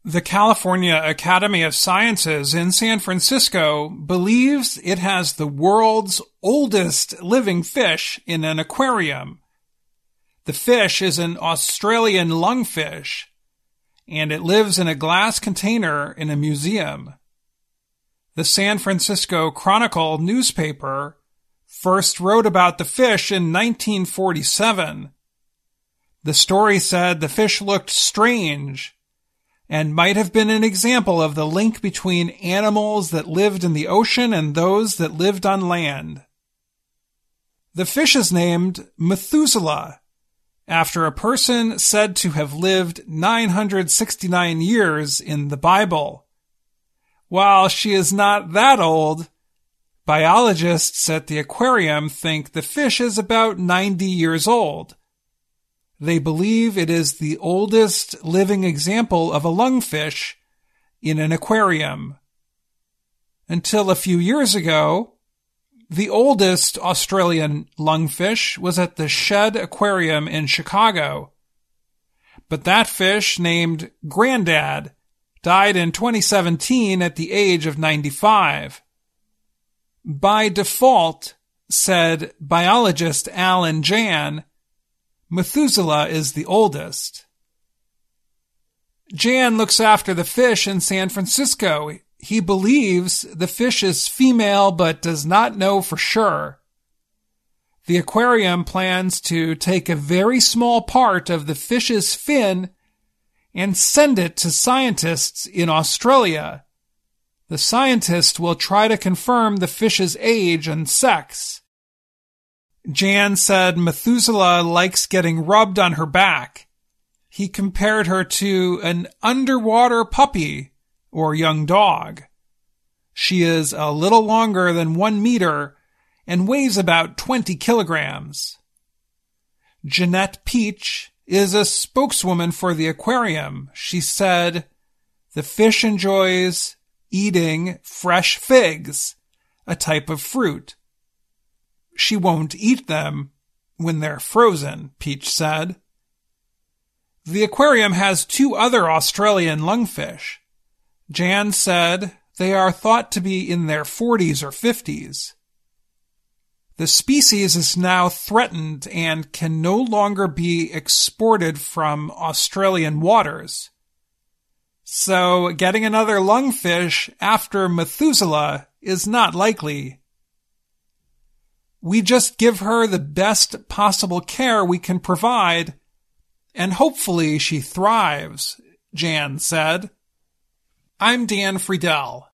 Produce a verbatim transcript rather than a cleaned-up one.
The California Academy of Sciences in San Francisco believes it has the world's oldest living fish in an aquarium. The fish is an Australian lungfish, and it lives in a glass container in a museum. The San Francisco Chronicle newspaper first wrote about the fish in nineteen forty-seven. The story said the fish looked strange and might have been an example of the link between animals that lived in the ocean and those that lived on land. The fish is named Methuselah, after a person said to have lived nine hundred sixty-nine years in the Bible. While she is not that old, biologists at the aquarium think the fish is about ninety years old. They believe it is the oldest living example of a lungfish in an aquarium. Until a few years ago, the oldest Australian lungfish was at the Shedd Aquarium in Chicago. But that fish, named Grandad, died in twenty seventeen at the age of ninety-five. By default, said biologist Alan Jan, Methuselah is the oldest. Jan looks after the fish in San Francisco. He believes the fish is female but does not know for sure. The aquarium plans to take a very small part of the fish's fin and send it to scientists in Australia. The scientist will try to confirm the fish's age and sex. Jan said Methuselah likes getting rubbed on her back. He compared her to an underwater puppy or young dog. She is a little longer than one meter and weighs about twenty kilograms. Jeanette Peach is a spokeswoman for the aquarium. She said, "The fish enjoys eating fresh figs, a type of fruit. She won't eat them when they're frozen," Peach said. The aquarium has two other Australian lungfish. Jan said they are thought to be in their forties or fifties. The species is now threatened and can no longer be exported from Australian waters. So getting another lungfish after Methuselah is not likely. We just give her the best possible care we can provide, and hopefully she thrives, Jan said. I'm Dan Friedel.